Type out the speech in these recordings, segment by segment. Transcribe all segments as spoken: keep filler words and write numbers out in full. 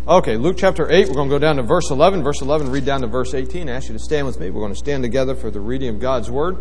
Okay, Luke chapter eight, we're going to go down to verse eleven. Verse eleven, read down to verse eighteen. I ask you to stand with me. We're going to stand together for the reading of God's Word.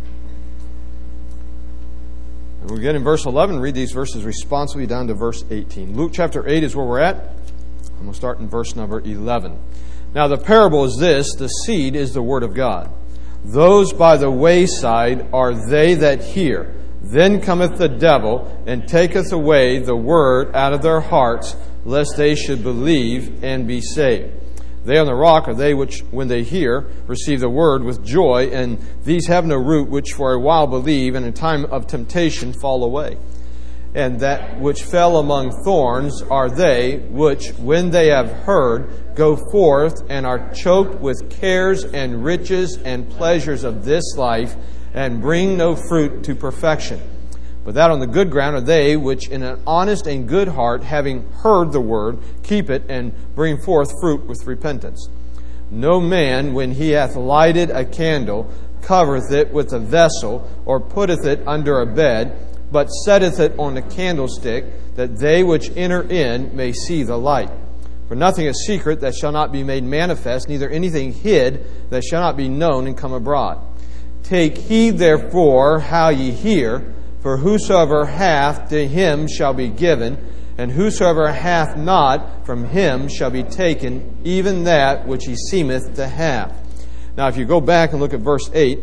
And we get in verse eleven, read these verses responsibly down to verse eighteen. Luke chapter eight is where we're at. I'm going to start in verse number eleven. Now the parable is this: the seed is the word of God. Those by the wayside are they that hear. Then cometh the devil, and taketh away the word out of their hearts, lest they should believe and be saved. They on the rock are they which, when they hear, receive the word with joy, and these have no root, which for a while believe, and in time of temptation fall away. And that which fell among thorns are they which, when they have heard, go forth and are choked with cares and riches and pleasures of this life, and bring no fruit to perfection. But that on the good ground are they which in an honest and good heart, having heard the word, keep it, and bring forth fruit with repentance. No man, when he hath lighted a candle, covereth it with a vessel, or putteth it under a bed, but setteth it on a candlestick, that they which enter in may see the light. For nothing is secret that shall not be made manifest, neither anything hid that shall not be known and come abroad. Take heed therefore how ye hear, for whosoever hath, to him shall be given, and whosoever hath not, from him shall be taken, even that which he seemeth to have. Now if you go back and look at verse eight,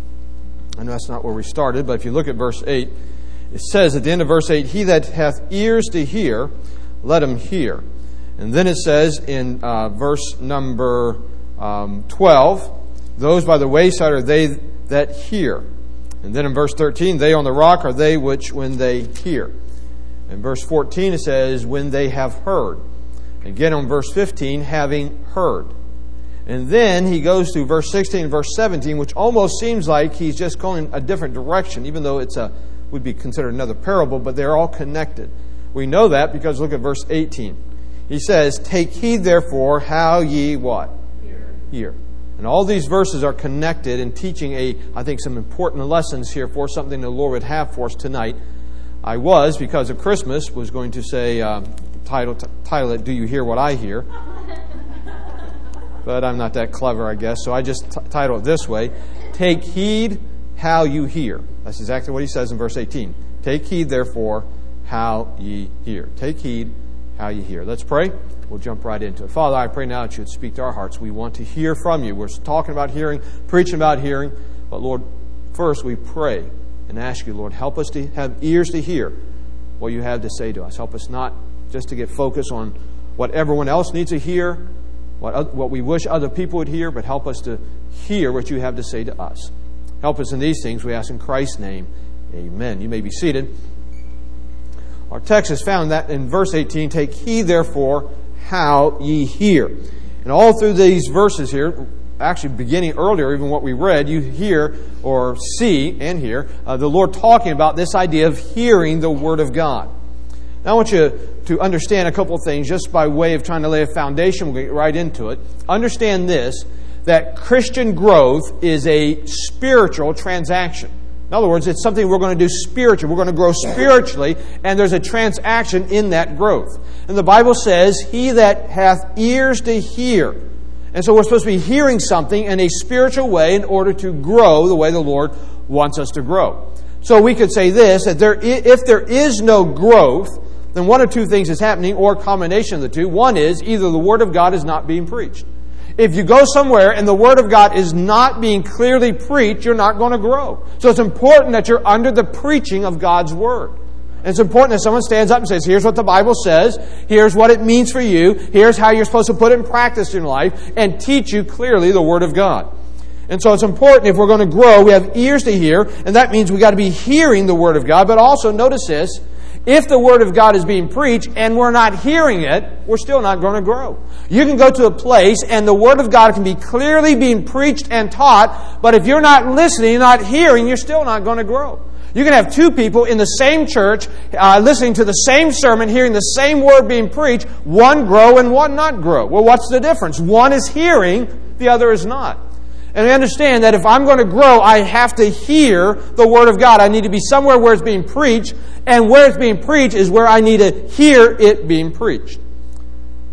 I know that's not where we started, but if you look at verse eight, it says at the end of verse eight, he that hath ears to hear, let him hear. And then it says in uh, verse number um, twelve, those by the wayside are they that hear. And then in verse thirteen, they on the rock are they which when they hear. In verse fourteen it says, when they have heard. Again on verse fifteen, having heard. And then he goes to verse sixteen and verse seventeen, which almost seems like he's just going a different direction, even though it's a would be considered another parable, but they're all connected. We know that because look at verse eighteen. He says, take heed therefore how ye what? Hear. Hear. And all these verses are connected and teaching a, I think, some important lessons here for something the Lord would have for us tonight. I was, because of Christmas, was going to say, uh, title, t- title it, Do You Hear What I Hear? But I'm not that clever, I guess, so I just t- title it this way. Take heed how you hear. That's exactly what he says in verse eighteen. Take heed, therefore, how ye hear. Take heed how ye hear. Let's pray. We'll jump right into it. Father, I pray now that you would speak to our hearts. We want to hear from you. We're talking about hearing, preaching about hearing. But Lord, first we pray and ask you, Lord, help us to have ears to hear what you have to say to us. Help us not just to get focused on what everyone else needs to hear, what, what we wish other people would hear, but help us to hear what you have to say to us. Help us in these things, we ask in Christ's name. Amen. You may be seated. Our text is found that in verse eighteen, take heed therefore how ye hear. And all through these verses here, actually beginning earlier, even what we read, you hear or see and hear uh, the Lord talking about this idea of hearing the Word of God. Now I want you to understand a couple of things just by way of trying to lay a foundation. We'll get right into it. Understand this, that Christian growth is a spiritual transaction. In other words, it's something we're going to do spiritually. We're going to grow spiritually, and there's a transaction in that growth. And the Bible says, he that hath ears to hear. And so we're supposed to be hearing something in a spiritual way in order to grow the way the Lord wants us to grow. So we could say this, that there, if there is no growth, then one of two things is happening, or a combination of the two. One is either the Word of God is not being preached. If you go somewhere and the Word of God is not being clearly preached, you're not going to grow. So it's important that you're under the preaching of God's Word. And it's important that someone stands up and says, here's what the Bible says, here's what it means for you, here's how you're supposed to put it in practice in life, and teach you clearly the Word of God. And so it's important, if we're going to grow, we have ears to hear, and that means we've got to be hearing the Word of God. But also, notice this, if the Word of God is being preached and we're not hearing it, we're still not going to grow. You can go to a place and the Word of God can be clearly being preached and taught, but if you're not listening, not hearing, you're still not going to grow. You can have two people in the same church, uh, listening to the same sermon, hearing the same word being preached, one grow and one not grow. Well, what's the difference? One is hearing, the other is not. And I understand that if I'm going to grow, I have to hear the Word of God. I need to be somewhere where it's being preached, and where it's being preached is where I need to hear it being preached.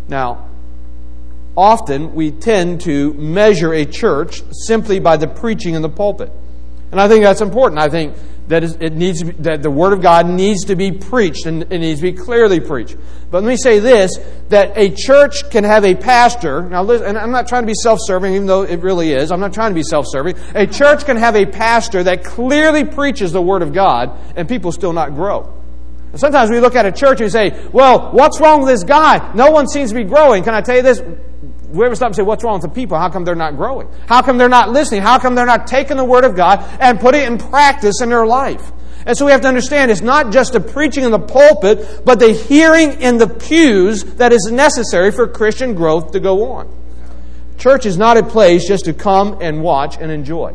Now, often we tend to measure a church simply by the preaching in the pulpit. And I think that's important. I think that it needs to be, that the Word of God needs to be preached, and it needs to be clearly preached. But let me say this, that a church can have a pastor, now listen, and I'm not trying to be self-serving, even though it really is. I'm not trying to be self-serving. A church can have a pastor that clearly preaches the Word of God, and people still not grow. Sometimes we look at a church and we say, well, what's wrong with this guy? No one seems to be growing. Can I tell you this? We ever stop and say, what's wrong with the people? How come they're not growing? How come they're not listening? How come they're not taking the Word of God and putting it in practice in their life? And so we have to understand it's not just the preaching in the pulpit, but the hearing in the pews that is necessary for Christian growth to go on. Church is not a place just to come and watch and enjoy.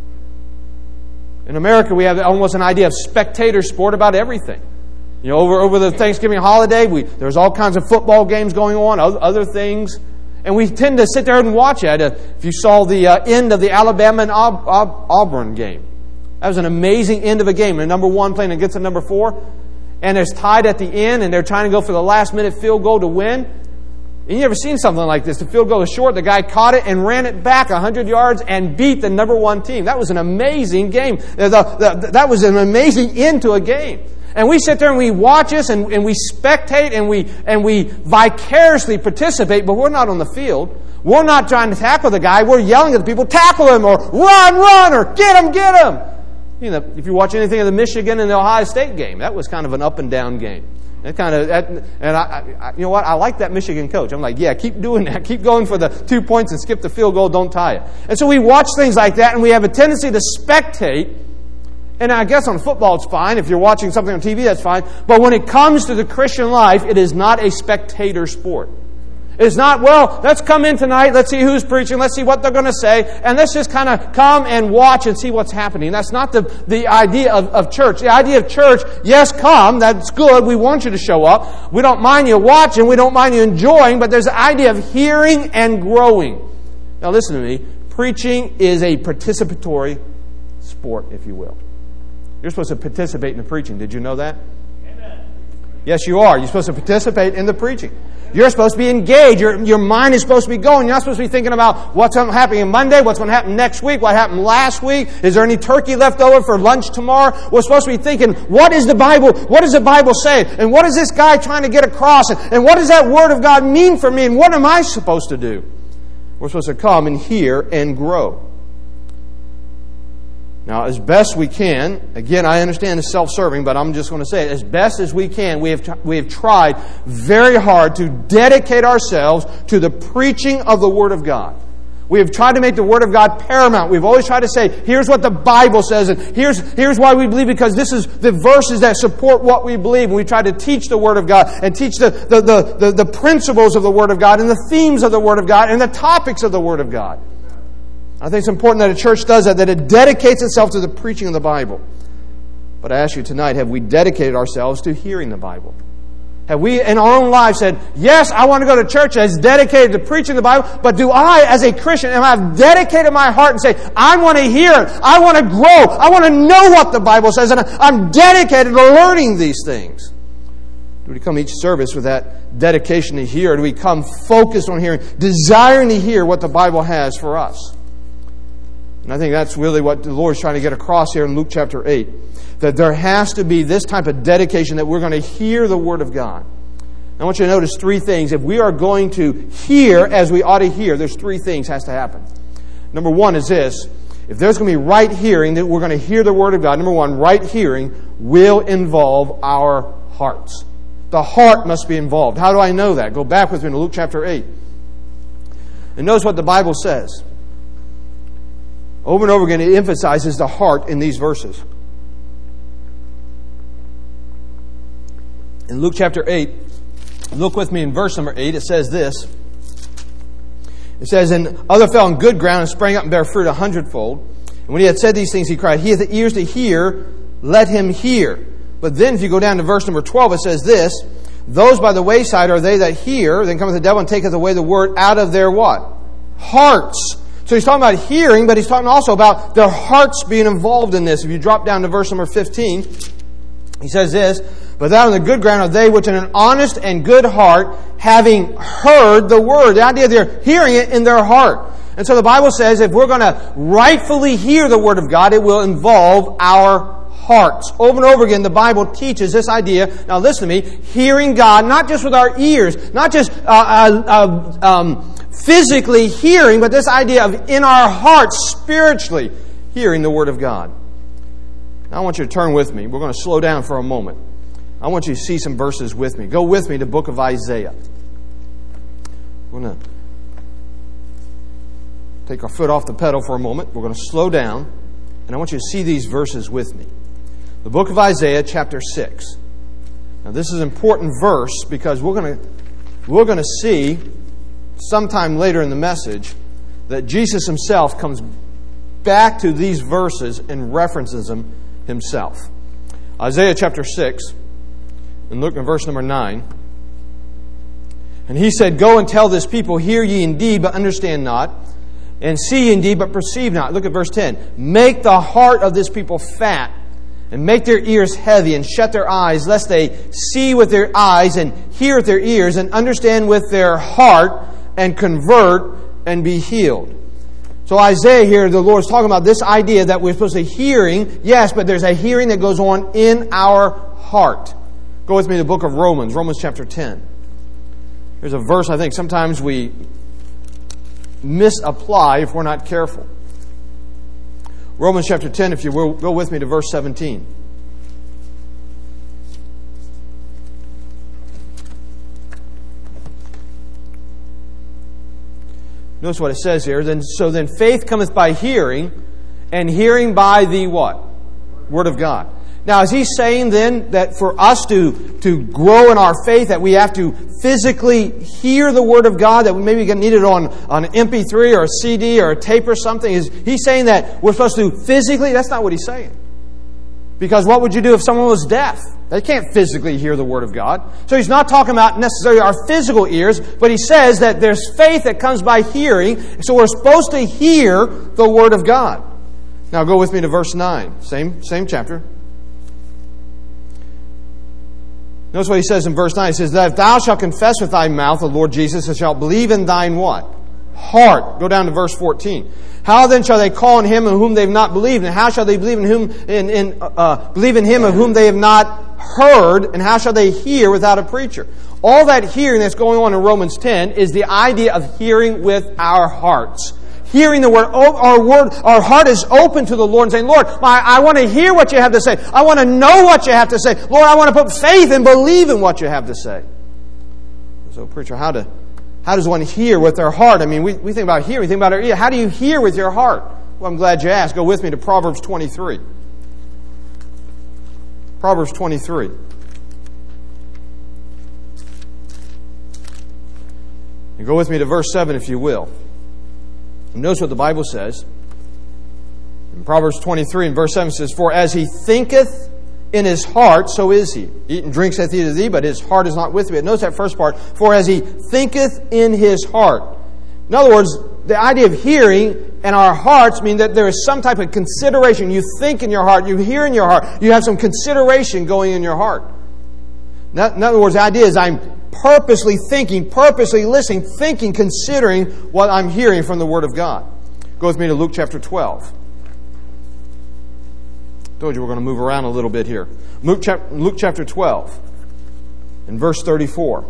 In America, we have almost an idea of spectator sport about everything. You know, over, over the Thanksgiving holiday, we, there's all kinds of football games going on, other things. And we tend to sit there and watch it. If you saw the uh, end of the Alabama and Aub- Aub- Auburn game, that was an amazing end of a game. And number one playing against the number four. And it's tied at the end, and they're trying to go for the last-minute field goal to win. And you ever seen something like this? The field goal was short. The guy caught it and ran it back one hundred yards and beat the number one team. That was an amazing game. The, the, that was an amazing end to a game. And we sit there and we watch this and, and we spectate and we and we vicariously participate, but we're not on the field. We're not trying to tackle the guy. We're yelling at the people, tackle him, or run, run, or get him, get him. You know, if you watch anything of the Michigan and the Ohio State game, that was kind of an up and down game. That kind of, that, and I, I, you know what? I like that Michigan coach. I'm like, yeah, keep doing that. Keep going for the two points and skip the field goal. Don't tie it. And so we watch things like that, and we have a tendency to spectate. And I guess on football it's fine. If you're watching something on T V, that's fine. But when it comes to the Christian life, it is not a spectator sport. It's not, well, let's come in tonight, let's see who's preaching, let's see what they're going to say, and let's just kind of come and watch and see what's happening. That's not the, the idea of, of church. The idea of church, yes, come, that's good, we want you to show up. We don't mind you watching, we don't mind you enjoying, but there's the idea of hearing and growing. Now listen to me, preaching is a participatory sport, if you will. You're supposed to participate in the preaching. Did you know that? Amen. Yes, you are. You're supposed to participate in the preaching. You're supposed to be engaged. Your, your mind is supposed to be going. You're not supposed to be thinking about what's happening Monday, what's going to happen next week, what happened last week. Is there any turkey left over for lunch tomorrow? We're supposed to be thinking, what is the Bible? What does the Bible say? And what is this guy trying to get across? And, and what does that Word of God mean for me? And what am I supposed to do? We're supposed to come and hear and grow. Now, as best we can, again, I understand it's self-serving, but I'm just going to say it. As best as we can, we have we have tried very hard to dedicate ourselves to the preaching of the Word of God. We have tried to make the Word of God paramount. We've always tried to say, here's what the Bible says, and here's here's why we believe, because this is the verses that support what we believe. And we try to teach the Word of God and teach the, the, the, the, the principles of the Word of God and the themes of the Word of God and the topics of the Word of God. I think it's important that a church does that, that it dedicates itself to the preaching of the Bible. But I ask you tonight, have we dedicated ourselves to hearing the Bible? Have we in our own lives said, yes, I want to go to church that's dedicated to preaching the Bible, but do I, as a Christian, am I dedicated my heart and say, I want to hear it, I want to grow, I want to know what the Bible says, and I'm dedicated to learning these things? Do we come each service with that dedication to hear? Do we come focused on hearing, desiring to hear what the Bible has for us? And I think that's really what the Lord is trying to get across here in Luke chapter eight. That there has to be this type of dedication that we're going to hear the Word of God. I want you to notice three things. If we are going to hear as we ought to hear, there's three things has to happen. Number one is this. If there's going to be right hearing, that we're going to hear the Word of God, number one, right hearing will involve our hearts. The heart must be involved. How do I know that? Go back with me to Luke chapter eight. And notice what the Bible says. Over and over again, it emphasizes the heart in these verses. In Luke chapter eight, look with me in verse number eight, it says this. It says, And other fell on good ground and sprang up and bare fruit a hundredfold. And when he had said these things, he cried, He hath ears to hear, let him hear. But then if you go down to verse number twelve, it says this, Those by the wayside are they that hear, then cometh the devil and taketh away the word out of their what? Hearts. So he's talking about hearing, but he's talking also about their hearts being involved in this. If you drop down to verse number fifteen, He says this, but that on the good ground are they which in an honest and good heart, having heard the word. The idea they're hearing it in their heart. And so the Bible says if we're going to rightfully hear the word of God, it will involve our hearts. Over and over again, the Bible teaches this idea. Now listen to me, hearing God, not just with our ears, not just uh, uh, uh, um, physically hearing, but this idea of in our hearts, spiritually hearing the word of God. Now I want you to turn with me. We're going to slow down for a moment. I want you to see some verses with me. Go with me to the book of Isaiah. We're going to take our foot off the pedal for a moment. We're going to slow down, and I want you to see these verses with me. The book of Isaiah, chapter six. Now this is an important verse because we're going to we're going to see sometime later in the message that Jesus himself comes back to these verses and references them himself. Isaiah chapter six, and look at verse number nine. And he said, Go and tell this people, hear ye indeed, but understand not, and see ye indeed, but perceive not. Look at verse ten. Make the heart of this people fat, and make their ears heavy, and shut their eyes, lest they see with their eyes, and hear with their ears, and understand with their heart, and convert, and be healed. So Isaiah here, the Lord is talking about this idea that we're supposed to hearing, yes, but there's a hearing that goes on in our heart. Go with me to the book of Romans, Romans chapter ten. There's a verse I think sometimes we misapply if we're not careful. Romans chapter ten, if you will, go with me to verse seventeen. Notice what it says here. Then, so then faith cometh by hearing, and hearing by the what? Word of God. Now, is he saying then that for us to, to grow in our faith, that we have to physically hear the Word of God, that we maybe need it on, on an M P three or a C D or a tape or something? Is he saying that we're supposed to physically? That's not what he's saying. Because what would you do if someone was deaf? They can't physically hear the Word of God. So he's not talking about necessarily our physical ears, but he says that there's faith that comes by hearing, so we're supposed to hear the Word of God. Now go with me to verse nine, same, same chapter. Notice what he says in verse nine. He says, that if thou shalt confess with thy mouth the Lord Jesus, and shalt believe in thine what? Heart. Go down to verse fourteen. How then shall they call on him in whom they have not believed? And how shall they believe in whom in, in uh, believe in him of whom they have not heard? And how shall they hear without a preacher? All that hearing that's going on in Romans ten is the idea of hearing with our hearts. Hearing the word, our word, our heart is open to the Lord and saying, Lord, I, I want to hear what you have to say. I want to know what you have to say. Lord, I want to put faith and believe in what you have to say. So, preacher, how to how does one hear with their heart? I mean, we, we think about hearing, we think about our ear. How do you hear with your heart? Well, I'm glad you asked. Go with me to Proverbs twenty-three. Proverbs twenty-three. And go with me to verse seven, if you will. Notice what the Bible says. In Proverbs twenty-three and verse seven it says, For as he thinketh in his heart, so is he. Eat and drink saith he to thee, but his heart is not with thee. But notice that first part, for as he thinketh in his heart. In other words, the idea of hearing and our hearts mean that there is some type of consideration. You think in your heart, you hear in your heart, you have some consideration going in your heart. In other words, the idea is I'm purposely thinking, purposely listening, thinking, considering what I'm hearing from the Word of God. Go with me to Luke chapter twelve. I told you we're going to move around a little bit here. Luke, chap- Luke chapter twelve and verse thirty-four.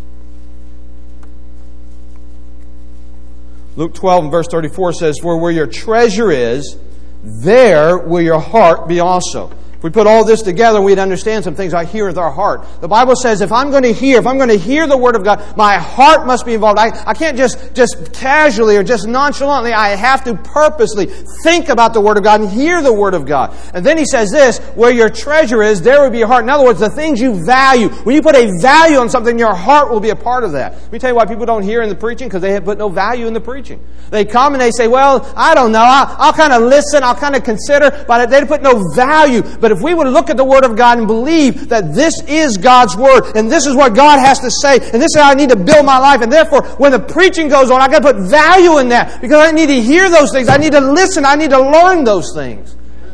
Luke twelve and verse thirty-four says, For where your treasure is, there will your heart be also. If we put all this together, we'd understand some things I hear with our heart. The Bible says if I'm going to hear, if I'm going to hear the Word of God, my heart must be involved. I, I can't just, just casually or just nonchalantly. I have to purposely think about the Word of God and hear the Word of God. And then he says this, where your treasure is, there will be your heart. In other words, the things you value. When you put a value on something, your heart will be a part of that. Let me tell you why people don't hear in the preaching, because they have put no value in the preaching. They come and they say, well, I don't know. I'll, I'll kind of listen. I'll kind of consider. But they put no value. But if we would look at the Word of God and believe that this is God's Word and this is what God has to say and this is how I need to build my life, and therefore when the preaching goes on, I've got to put value in that because I need to hear those things. I need to listen. I need to learn those things.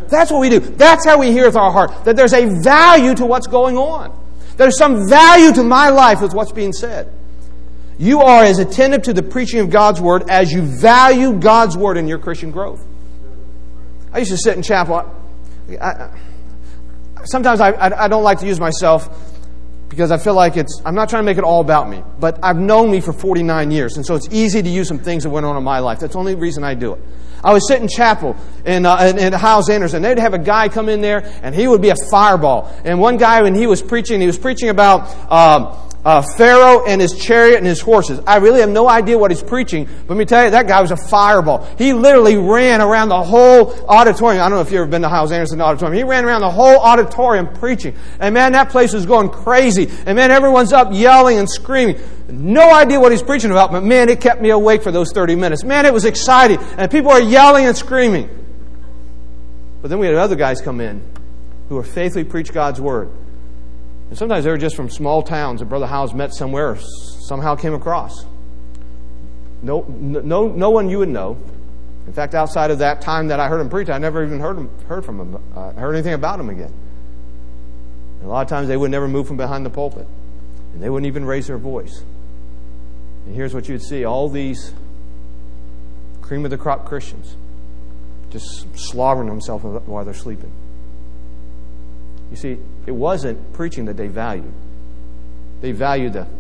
That's what we do. That's how we hear with our heart. That there's a value to what's going on. There's some value to my life with what's being said. You are as attentive to the preaching of God's Word as you value God's Word in your Christian growth. I used to sit in chapel. I, I, sometimes I, I, I don't like to use myself because I feel like it's, I'm not trying to make it all about me. But I've known me for forty-nine years, and so it's easy to use some things that went on in my life. That's the only reason I do it. I was sitting in chapel in, uh, in, in Hyles Anderson. They'd have a guy come in there, and he would be a fireball. And one guy, when he was preaching, he was preaching about um, uh, Pharaoh and his chariot and his horses. I really have no idea what he's preaching, but let me tell you, that guy was a fireball. He literally ran around the whole auditorium. I don't know if you've ever been to Hyles Anderson Auditorium. He ran around the whole auditorium preaching. And man, that place was going crazy. And man, everyone's up yelling and screaming. No idea what he's preaching about, but man, it kept me awake for those thirty minutes. Man, it was exciting. And people are yelling and screaming. But then we had other guys come in who were faithfully preach God's Word. And sometimes they were just from small towns that Brother Howes met somewhere or somehow came across. No, no, no one you would know. In fact, outside of that time that I heard him preach, I never even heard him, heard from him, uh, heard anything about him again. And a lot of times they would never move from behind the pulpit, and they wouldn't even raise their voice. And here's what you'd see: all these cream of the crop Christians just slobbering themselves while they're sleeping. You see, it wasn't preaching that they valued. They valued the,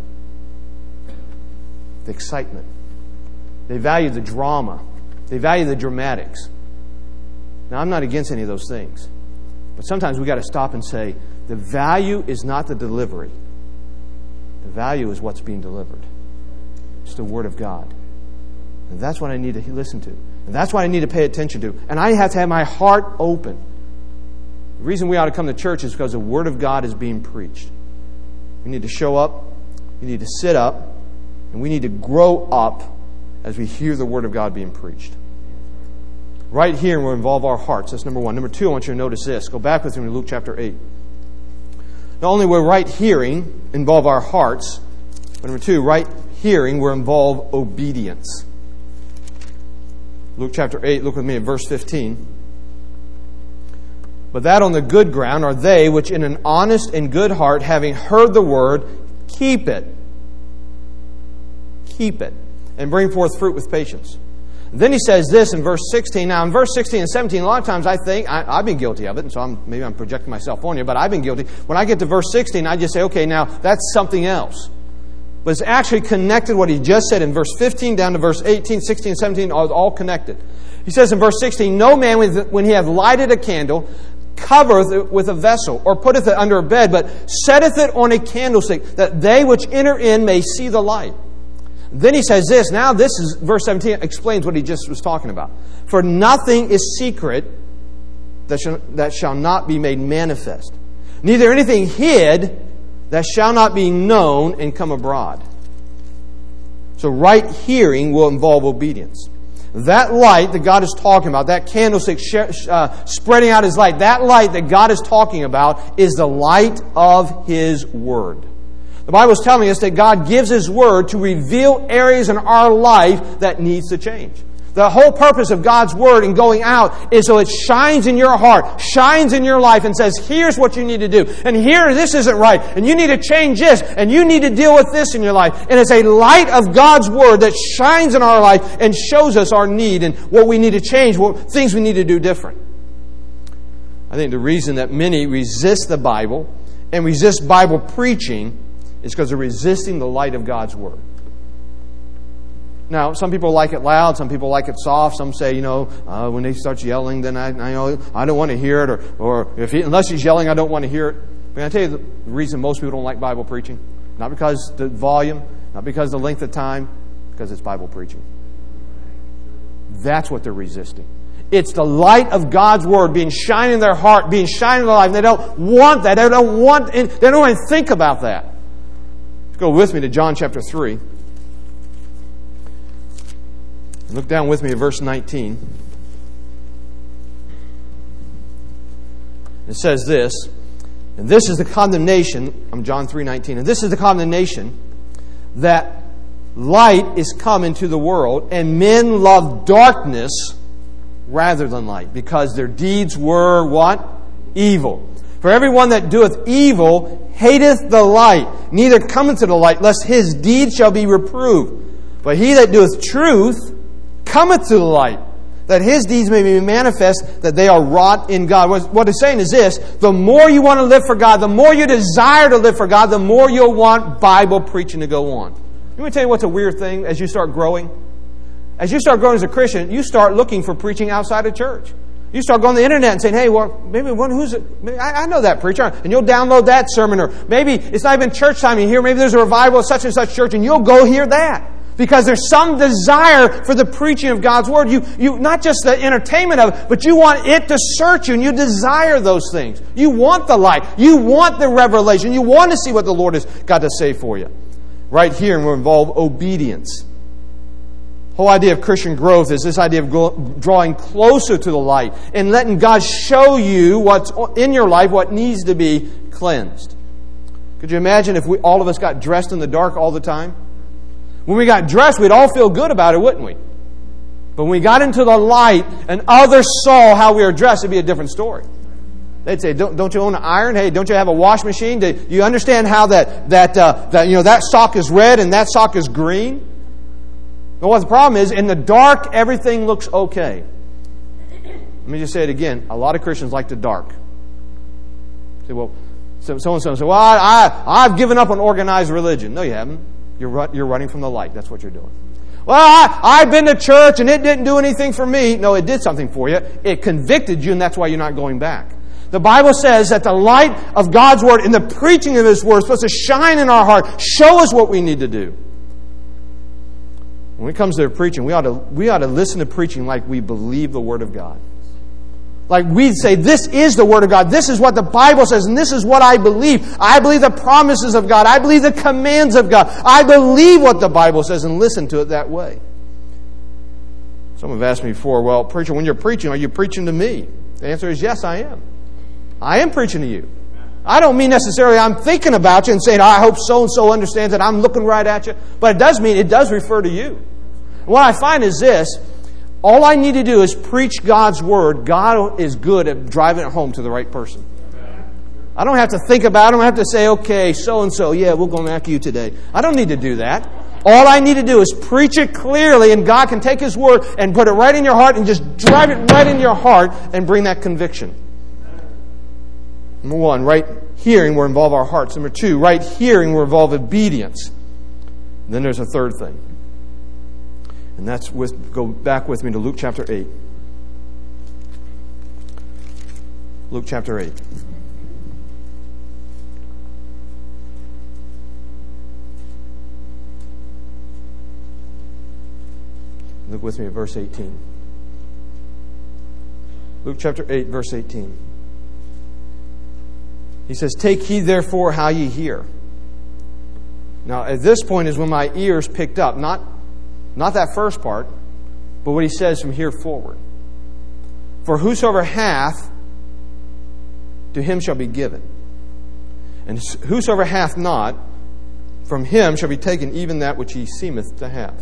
the excitement. They valued the drama. They valued the dramatics. Now, I'm not against any of those things. But sometimes we've got to stop and say, the value is not the delivery. The value is what's being delivered. It's the Word of God. And that's what I need to listen to. And that's what I need to pay attention to. And I have to have my heart open. The reason we ought to come to church is because the Word of God is being preached. We need to show up, we need to sit up, and we need to grow up as we hear the Word of God being preached. Right here will involve our hearts. That's number one. Number two, I want you to notice this. Go back with me to Luke chapter eight. Not only will right hearing involve our hearts, but number two, right hearing will involve obedience. Luke chapter eight, look with me at verse fifteen. But that on the good ground are they which in an honest and good heart, having heard the word, keep it. Keep it. And bring forth fruit with patience. And then he says this in verse sixteen. Now in verse sixteen and seventeen, a lot of times I think, I, I've been guilty of it, and so I'm, maybe I'm projecting myself on you, but I've been guilty. When I get to verse sixteen, I just say, okay, now that's something else. But it's actually connected what he just said in verse fifteen down to verse eighteen, sixteen, seventeen, all, all connected. He says in verse sixteen, no man, when he hath lighted a candle, covereth it with a vessel, or putteth it under a bed, but setteth it on a candlestick, that they which enter in may see the light. Then he says this. Now this is, verse seventeen explains what he just was talking about. For nothing is secret that shall, that shall not be made manifest, neither anything hid that shall not be known and come abroad. So right hearing will involve obedience. That light that God is talking about, that candlestick uh, spreading out His light, that light that God is talking about is the light of His Word. The Bible is telling us that God gives His Word to reveal areas in our life that needs to change. The whole purpose of God's Word in going out is so it shines in your heart, shines in your life, and says, here's what you need to do. And here, this isn't right. And you need to change this. And you need to deal with this in your life. And it's a light of God's Word that shines in our life and shows us our need and what we need to change, what things we need to do different. I think the reason that many resist the Bible and resist Bible preaching is because they're resisting the light of God's Word. Now, some people like it loud, some people like it soft. Some say, you know, uh, when he starts yelling, then I, I know I don't want to hear it, or, or if he, unless he's yelling, I don't want to hear it. But I tell you the reason most people don't like Bible preaching, not because the volume, not because the length of time, because it's Bible preaching. That's what they're resisting. It's the light of God's Word being shined in their heart, being shined in their life. And they don't want that. They don't want. They don't even think about that. Go with me to John chapter three. Look down with me at verse nineteen. It says this, and this is the condemnation, I'm John three nineteen, and this is the condemnation, that light is come into the world, and men love darkness rather than light, because their deeds were what? Evil. For everyone that doeth evil hateth the light, neither cometh to the light, lest his deeds shall be reproved. But he that doeth truth cometh to the light, that his deeds may be manifest, that they are wrought in God. What it's saying is this: the more you want to live for God, the more you desire to live for God, the more you'll want Bible preaching to go on. Let me tell you what's a weird thing as you start growing. As you start growing as a Christian, you start looking for preaching outside of church. You start going to the internet and saying, hey, well, maybe one who's it? I, I know that preacher. And you'll download that sermon. Or maybe it's not even church time. You hear maybe there's a revival at such and such church, and you'll go hear that. Because there's some desire for the preaching of God's Word. You, you not just the entertainment of it, but you want it to search you, and you desire those things. You want the light. You want the revelation. You want to see what the Lord has got to say for you. Right here, will involve obedience. The whole idea of Christian growth is this idea of drawing closer to the light and letting God show you what's in your life, what needs to be cleansed. Could you imagine if we, all of us got dressed in the dark all the time? When we got dressed, we'd all feel good about it, wouldn't we? But when we got into the light and others saw how we were dressed, it'd be a different story. They'd say, "Don't, don't you own an iron? Hey, don't you have a wash machine? Do you understand how that that uh, that you know that sock is red and that sock is green?" But what the problem is, in the dark, everything looks okay. Let me just say it again. A lot of Christians like the dark. Say, well, so so and so say, well, I, I I've given up on organized religion. No, you haven't. You're run, you're running from the light. That's what you're doing. Well, I, I've been to church and it didn't do anything for me. No, it did something for you. It convicted you, and that's why you're not going back. The Bible says that the light of God's Word and the preaching of His Word is supposed to shine in our heart, show us what we need to do. When it comes to preaching, we ought to we ought to listen to preaching like we believe the Word of God. Like we say, this is the Word of God. This is what the Bible says, and this is what I believe. I believe the promises of God. I believe the commands of God. I believe what the Bible says and listen to it that way. Some have asked me before, well, preacher, when you're preaching, are you preaching to me? The answer is yes, I am. I am preaching to you. I don't mean necessarily I'm thinking about you and saying, oh, I hope so-and-so understands that I'm looking right at you. But it does mean, it does refer to you. And what I find is this: all I need to do is preach God's Word. God is good at driving it home to the right person. I don't have to think about it. I don't have to say, okay, so-and-so, yeah, we'll go after you today. I don't need to do that. All I need to do is preach it clearly, and God can take His Word and put it right in your heart and just drive it right in your heart and bring that conviction. Number one, right hearing will involve our hearts. Number two, right hearing will involve obedience. And then there's a third thing. And that's with, go back with me to Luke chapter eight. Luke chapter eight. Look with me at verse eighteen. Luke chapter eight, verse eighteen. He says, take heed therefore how ye hear. Now, at this point is when my ears picked up. Not, not that first part, but what he says from here forward. For whosoever hath, to him shall be given. And whosoever hath not, from him shall be taken even that which he seemeth to have.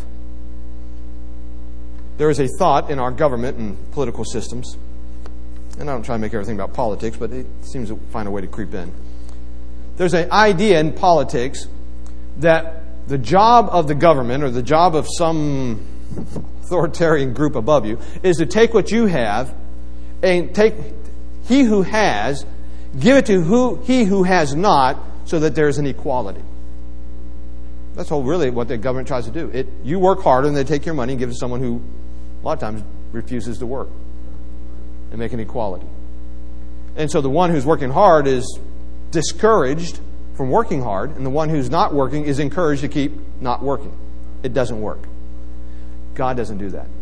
There is a thought in our government and political systems, and I don't try to make everything about politics, but it seems to find a way to creep in. There's an idea in politics that the job of the government or the job of some authoritarian group above you is to take what you have and take he who has, give it to who he who has not, so that there's an equality. That's all really what the government tries to do. It you work harder and they take your money and give it to someone who a lot of times refuses to work, and make an equality. And so the one who's working hard is discouraged from working hard, and the one who's not working is encouraged to keep not working. It doesn't work. God doesn't do that.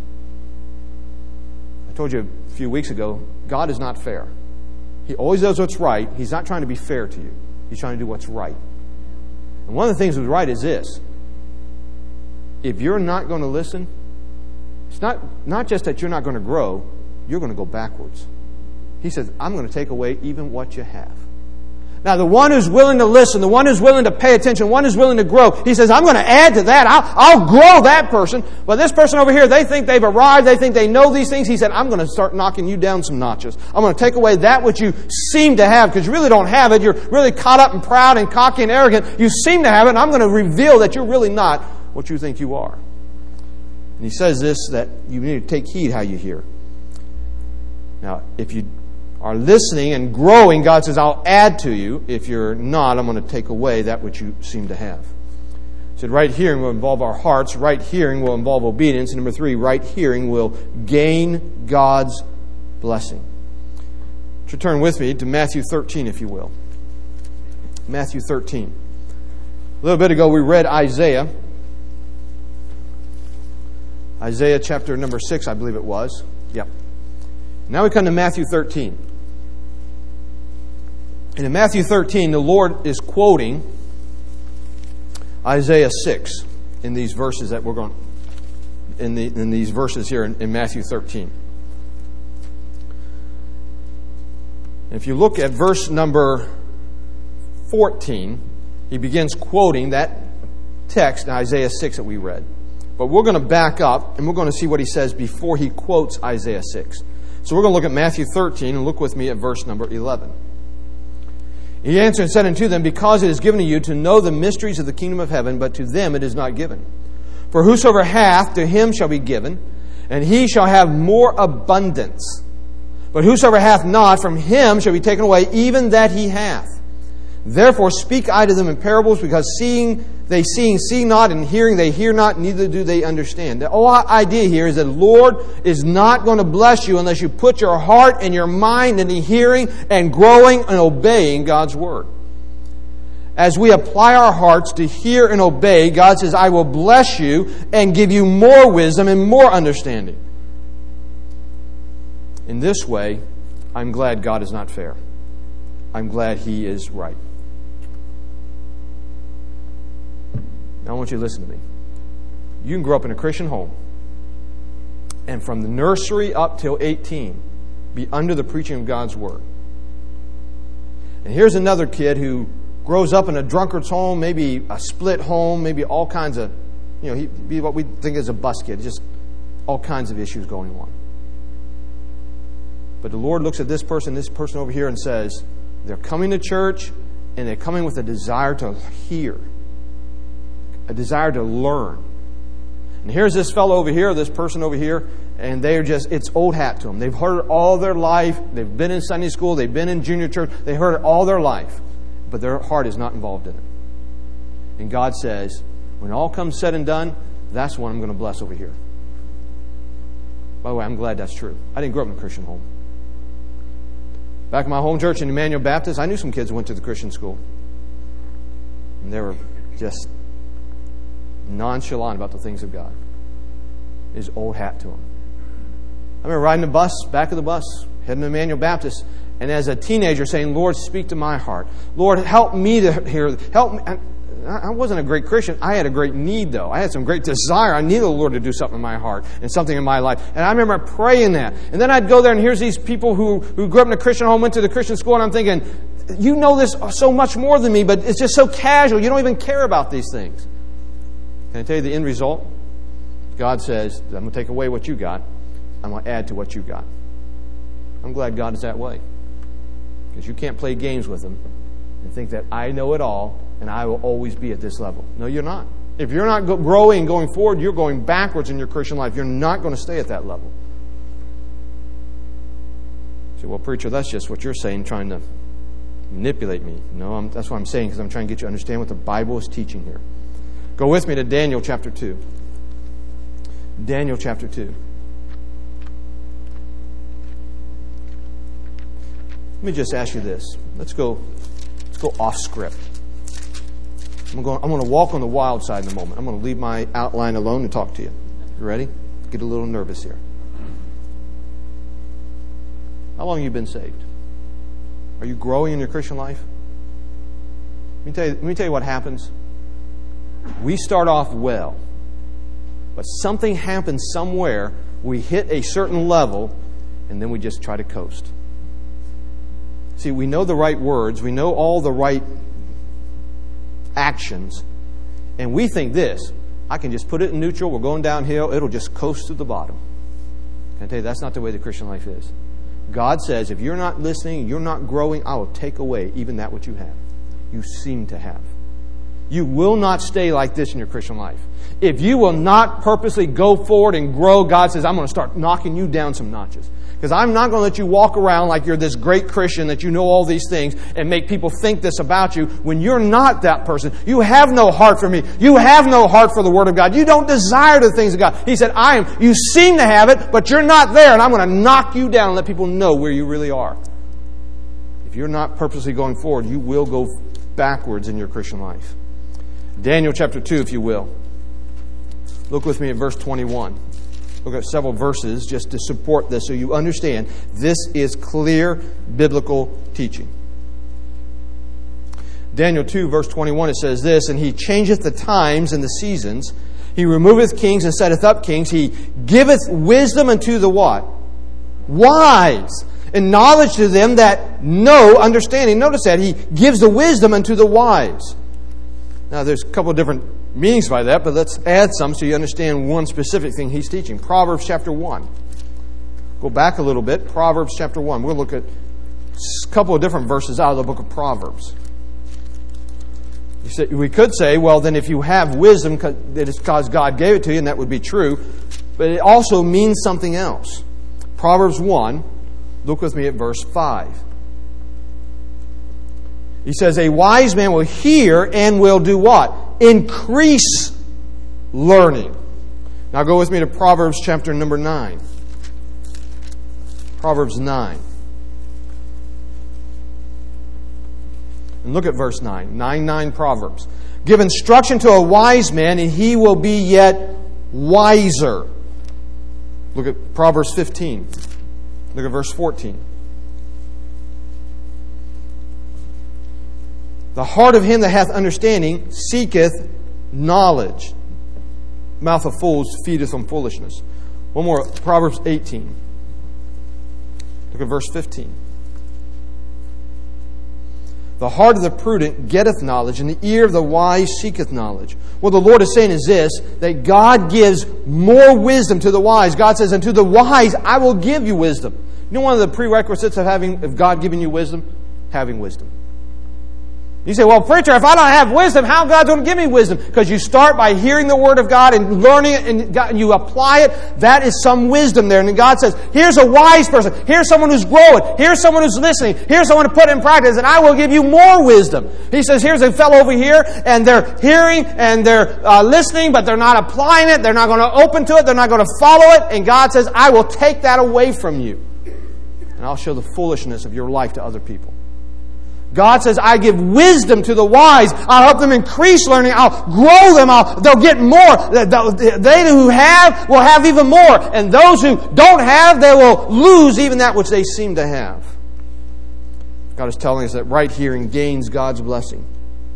I told you a few weeks ago, God is not fair. He always does what's right. He's not trying to be fair to you. He's trying to do what's right. And one of the things that's right is this: if you're not going to listen, it's not, not just that you're not going to grow, you're going to go backwards. He says, I'm going to take away even what you have. Now, the one who's willing to listen, the one who's willing to pay attention, the one who's willing to grow, he says, I'm going to add to that. I'll, I'll grow that person. But this person over here, they think they've arrived. They think they know these things. He said, I'm going to start knocking you down some notches. I'm going to take away that which you seem to have, because you really don't have it. You're really caught up and proud and cocky and arrogant. You seem to have it, and I'm going to reveal that you're really not what you think you are. And he says this, that you need to take heed how you hear. Now, if you are listening and growing, God says, I'll add to you. If you're not, I'm going to take away that which you seem to have. He said, right hearing will involve our hearts. Right hearing will involve obedience. And number three, right hearing will gain God's blessing. So turn with me to Matthew thirteen, if you will. Matthew thirteen. A little bit ago, we read Isaiah. Isaiah chapter number six, I believe it was. Yep. Now we come to Matthew thirteen. And in Matthew thirteen, the Lord is quoting Isaiah six in these verses that we're going in the in these verses here in, in Matthew thirteen. If you look at verse number fourteen, he begins quoting that text in Isaiah six that we read. But we're going to back up and we're going to see what he says before he quotes Isaiah six. So we're going to look at Matthew thirteen and look with me at verse number eleven. He answered and said unto them, because it is given to you to know the mysteries of the kingdom of heaven, but to them it is not given. For whosoever hath, to him shall be given, and he shall have more abundance. But whosoever hath not, from him shall be taken away even that he hath. Therefore speak I to them in parables, because seeing they seeing see not, and hearing they hear not, neither do they understand. The whole idea here is that the Lord is not going to bless you unless you put your heart and your mind into hearing and growing and obeying God's Word. As we apply our hearts to hear and obey, God says, I will bless you and give you more wisdom and more understanding. In this way, I'm glad God is not fair. I'm glad He is right. Now I want you to listen to me. You can grow up in a Christian home and from the nursery up till eighteen be under the preaching of God's Word. And here's another kid who grows up in a drunkard's home, maybe a split home, maybe all kinds of, you know, he'd be what we think is a bus kid, just all kinds of issues going on. But the Lord looks at this person, this person over here, and says, they're coming to church and they're coming with a desire to hear, a desire to learn. And here's this fellow over here, this person over here, and they're just, it's old hat to them. They've heard it all their life. They've been in Sunday school. They've been in junior church. They heard it all their life. But their heart is not involved in it. And God says, when all comes said and done, that's what I'm going to bless over here. By the way, I'm glad that's true. I didn't grow up in a Christian home. Back in my home church in Emmanuel Baptist, I knew some kids who went to the Christian school. And they were just nonchalant about the things of God. His old hat to them. I remember riding the bus, back of the bus, heading to Emmanuel Baptist, and as a teenager saying, Lord, speak to my heart. Lord, help me to hear. Help me. I wasn't a great Christian. I had a great need, though. I had some great desire. I needed the Lord to do something in my heart and something in my life. And I remember praying that. And then I'd go there, and here's these people who, who grew up in a Christian home, went to the Christian school, and I'm thinking, you know this so much more than me, but it's just so casual. You don't even care about these things. Can I tell you the end result? God says, I'm going to take away what you got. I'm going to add to what you got. I'm glad God is that way. Because you can't play games with Him and think that I know it all and I will always be at this level. No, you're not. If you're not growing and going forward, you're going backwards in your Christian life. You're not going to stay at that level. You say, well, preacher, that's just what you're saying, trying to manipulate me. No, I'm, that's what I'm saying, because I'm trying to get you to understand what the Bible is teaching here. Go with me to Daniel chapter two. Daniel chapter two. Let me just ask you this. Let's go, let's go off script. I'm going, I'm going to walk on the wild side in a moment. I'm going to leave my outline alone and talk to you. You ready? Get a little nervous here. How long have you been saved? Are you growing in your Christian life? Let me tell you, let me tell you what happens. We start off well, but something happens somewhere. We hit a certain level, and then we just try to coast. See, we know the right words, we know all the right actions, and we think this, I can just put it in neutral, we're going downhill, it'll just coast to the bottom. Can I tell you, that's not the way the Christian life is. God says, if you're not listening, you're not growing, I will take away even that which you have. You seem to have. You will not stay like this in your Christian life. If you will not purposely go forward and grow, God says, I'm going to start knocking you down some notches. Because I'm not going to let you walk around like you're this great Christian, that you know all these things, and make people think this about you when you're not that person. You have no heart for me. You have no heart for the Word of God. You don't desire the things of God. He said, I am. You seem to have it, but you're not there, and I'm going to knock you down and let people know where you really are. If you're not purposely going forward, you will go backwards in your Christian life. Daniel chapter two, if you will. Look with me at verse twenty-one. Look at several verses just to support this so you understand this is clear biblical teaching. Daniel two, verse twenty-one, it says this, and he changeth the times and the seasons. He removeth kings and setteth up kings. He giveth wisdom unto the what? Wise. And knowledge to them that know understanding. Notice that. He gives the wisdom unto the wise. Now, there's a couple of different meanings by that, but let's add some so you understand one specific thing he's teaching. Proverbs chapter one. Go back a little bit. Proverbs chapter one. We'll look at a couple of different verses out of the book of Proverbs. You say, we could say, well, then if you have wisdom, it is because God gave it to you, and that would be true. But it also means something else. Proverbs one, look with me at verse five. He says, a wise man will hear and will do what? Increase learning. Now go with me to Proverbs chapter number nine. Proverbs nine. And look at verse nine. nine nine Proverbs. Give instruction to a wise man, and he will be yet wiser. Look at Proverbs fifteen. Look at verse fourteen. The heart of him that hath understanding seeketh knowledge. Mouth of fools feedeth on foolishness. One more, Proverbs eighteen. Look at verse fifteen. The heart of the prudent getteth knowledge, and the ear of the wise seeketh knowledge. What the Lord is saying is this, that God gives more wisdom to the wise. God says, and to the wise I will give you wisdom. You know one of the prerequisites of having of God giving you wisdom? Having wisdom. You say, well, preacher, if I don't have wisdom, how God's going to give me wisdom? Because you start by hearing the Word of God and learning it, and, God, and you apply it. That is some wisdom there. And God says, here's a wise person. Here's someone who's growing. Here's someone who's listening. Here's someone to put in practice, and I will give you more wisdom. He says, here's a fellow over here, and they're hearing, and they're uh, listening, but they're not applying it. They're not going to open to it. They're not going to follow it. And God says, I will take that away from you. And I'll show the foolishness of your life to other people. God says, I give wisdom to the wise. I'll help them increase learning. I'll grow them. I'll, they'll get more. They who have will have even more. And those who don't have, they will lose even that which they seem to have. God is telling us that right hearing gains God's blessing.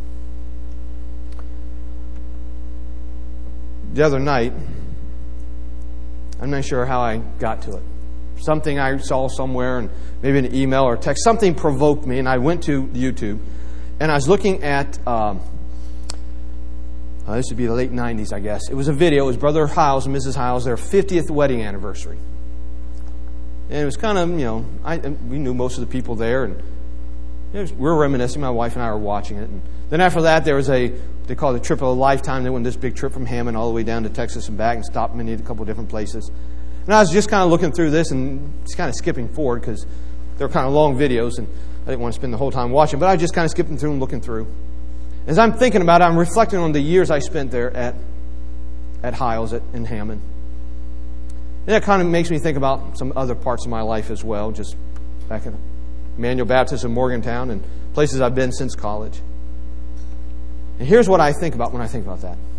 The other night, I'm not sure how I got to it. Something I saw somewhere, and maybe an email or text, something provoked me, and I went to YouTube, and I was looking at, um, uh, this would be the late nineties, I guess. It was a video. It was Brother Hiles and Missus Hiles, their fiftieth wedding anniversary. And it was kind of, you know, I, we knew most of the people there, and it was, we were reminiscing. My wife and I were watching it. And then after that, there was a, they called it a trip of a lifetime. They went this big trip from Hammond all the way down to Texas and back, and stopped many a couple of different places. And I was just kind of looking through this and just kind of skipping forward because they're kind of long videos and I didn't want to spend the whole time watching. But I was just kind of skipping through and looking through. As I'm thinking about it, I'm reflecting on the years I spent there at at Hiles at, in Hammond. And that kind of makes me think about some other parts of my life as well, just back at Emmanuel Baptist in Morgantown and places I've been since college. And here's what I think about when I think about that.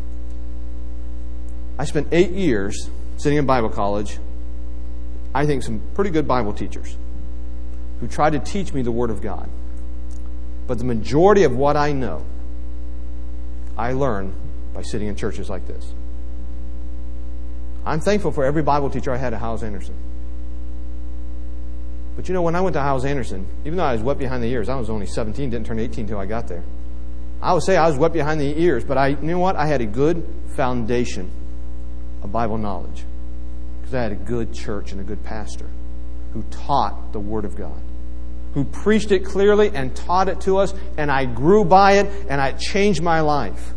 I spent eight years sitting in Bible college, I think some pretty good Bible teachers who tried to teach me the Word of God. But the majority of what I know, I learned by sitting in churches like this. I'm thankful for every Bible teacher I had at Hiles Anderson. But you know, when I went to Hyles Anderson, even though I was wet behind the ears, I was only seventeen, didn't turn eighteen until I got there. I would say I was wet behind the ears, but I, you know what? I had a good foundation of Bible knowledge because I had a good church and a good pastor who taught the Word of God, who preached it clearly and taught it to us, and I grew by it, and it changed my life.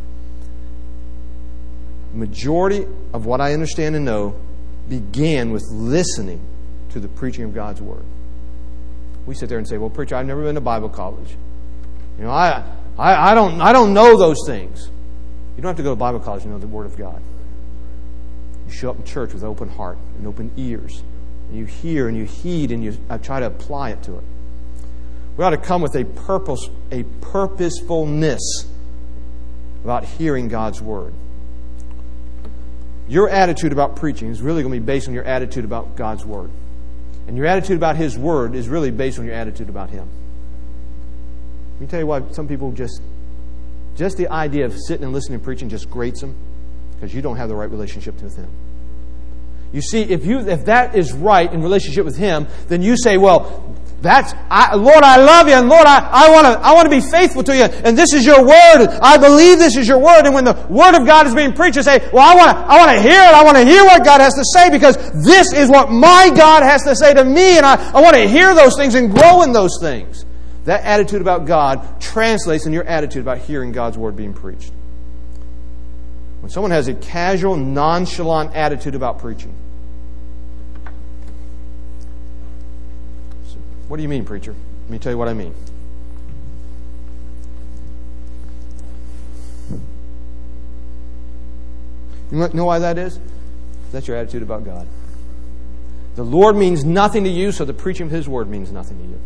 The majority of what I understand and know began with listening to the preaching of God's Word. We sit there and say, well, preacher, I've never been to Bible college. You know, I, I, I don't I don't know those things. You don't have to go to Bible college to know the Word of God. You show up in church with open heart and open ears. And you hear and you heed and you try to apply it to it. We ought to come with a purpose, a purposefulness about hearing God's Word. Your attitude about preaching is really going to be based on your attitude about God's Word. And your attitude about His Word is really based on your attitude about Him. Let me tell you why some people just, just the idea of sitting and listening and preaching just grates them, because you don't have the right relationship with Him. You see, if you if that is right in relationship with Him, then you say, well, that's I, Lord, I love you, and Lord, I, I want to I want to be faithful to you, and this is your Word. I believe this is your Word. And when the Word of God is being preached, you say, well, I want to I want to hear it. I want to hear what God has to say, because this is what my God has to say to me, and I, I want to hear those things and grow in those things. That attitude about God translates in your attitude about hearing God's Word being preached. When someone has a casual, nonchalant attitude about preaching, what do you mean, preacher? Let me tell you what I mean. You know why that is? That's your attitude about God. The Lord means nothing to you, so the preaching of His Word means nothing to you.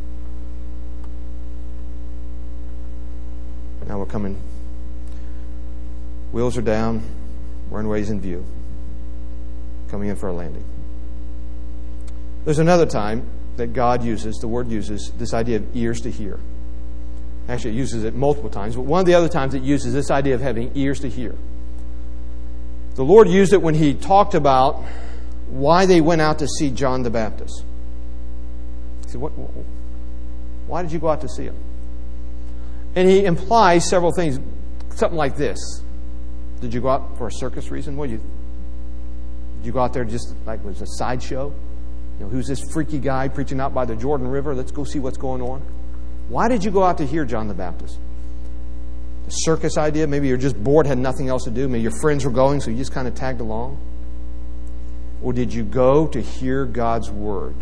Now we're coming. Wheels are down. Runway's in view. Coming in for a landing. There's another time that God uses, the Word uses, this idea of ears to hear. Actually, it uses it multiple times, but one of the other times it uses this idea of having ears to hear. The Lord used it when He talked about why they went out to see John the Baptist. He said, what, why did you go out to see him? And He implies several things, something like this. Did you go out for a circus reason? What, you, did you go out there just like it was a sideshow? You know, who's this freaky guy preaching out by the Jordan River? Let's go see what's going on. Why did you go out to hear John the Baptist? The circus idea? Maybe you're just bored, had nothing else to do. Maybe your friends were going, so you just kind of tagged along. Or did you go to hear God's Word?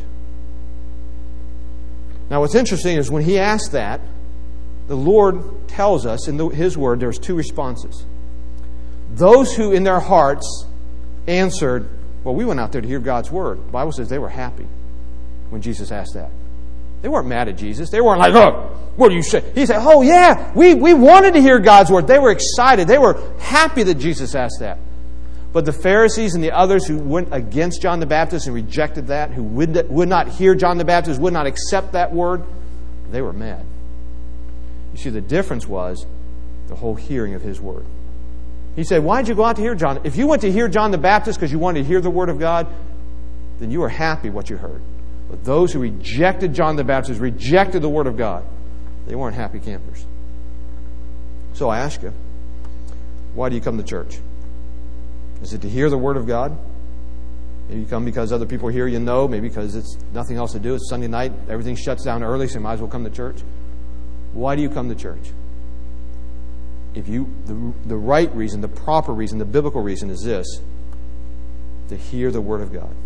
Now, what's interesting is when He asked that, the Lord tells us in the, His Word there's two responses. Those who in their hearts answered, well, we went out there to hear God's Word. The Bible says they were happy when Jesus asked that. They weren't mad at Jesus. They weren't like, oh, what do you say? He said, oh, yeah, we, we wanted to hear God's Word. They were excited. They were happy that Jesus asked that. But the Pharisees and the others who went against John the Baptist and rejected that, who would, would not hear John the Baptist, would not accept that word, they were mad. You see, the difference was the whole hearing of His Word. He said, why did you go out to hear John? If you went to hear John the Baptist because you wanted to hear the Word of God, then you were happy what you heard. But those who rejected John the Baptist, rejected the Word of God, they weren't happy campers. So I ask you, why do you come to church? Is it to hear the Word of God? Maybe you come because other people here you know, maybe because it's nothing else to do. It's Sunday night, everything shuts down early, so you might as well come to church. Why do you come to church? If you the, the right reason, the proper reason, the biblical reason is this: to hear the Word of God.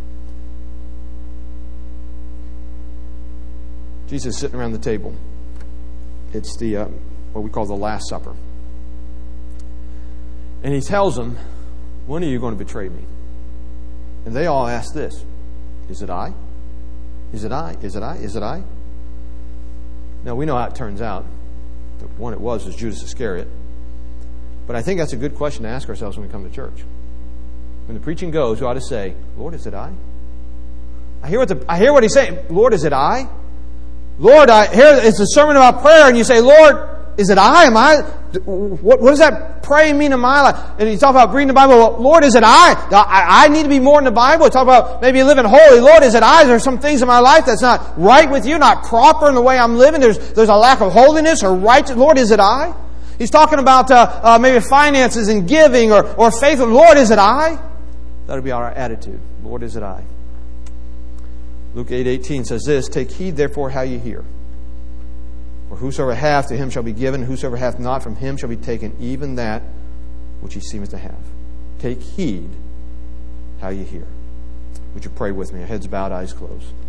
Jesus is sitting around the table. It's the uh, what we call the Last Supper. And He tells them, when are you going to betray me? And they all ask this: is it I? Is it I? Is it I? Is it I? Now, we know how it turns out. The one it was was Judas Iscariot. But I think that's a good question to ask ourselves when we come to church. When the preaching goes, we ought to say, Lord, is it I? I hear what the, I hear what He's saying. Lord, is it I? Lord, I hear it's a sermon about prayer, and you say, Lord, is it I? Am I? What, what does that praying mean in my life? And you talk about reading the Bible. Well, Lord, is it I? I? I need to be more in the Bible. You talk about maybe living holy. Lord, is it I? Is there some things in my life that's not right with you, not proper in the way I'm living? There's there's a lack of holiness or righteousness. Lord, is it I? He's talking about uh, uh, maybe finances and giving or, or faith. Lord, is it I? That would be our attitude. Lord, is it I? Luke eight eighteen says this, take heed therefore how you hear. For whosoever hath, to him shall be given. Whosoever hath not, from him shall be taken even that which he seemeth to have. Take heed how you hear. Would you pray with me? Heads bowed, eyes closed.